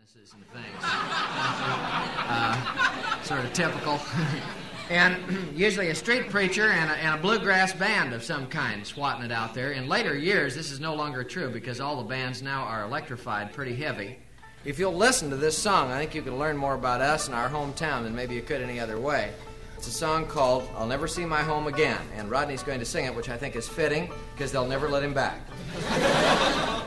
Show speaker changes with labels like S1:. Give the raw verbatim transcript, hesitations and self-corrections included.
S1: businesses and things. uh, sort of typical. And usually a street preacher and a, and a bluegrass band of some kind swatting it out there. In later years, this is no longer true because all the bands now are electrified pretty heavy. If you'll listen to this song, I think you can learn more about us and our hometown than maybe you could any other way. It's a song called I'll Never See My Home Again, and Rodney's going to sing it, which I think is fitting because they'll never let him back.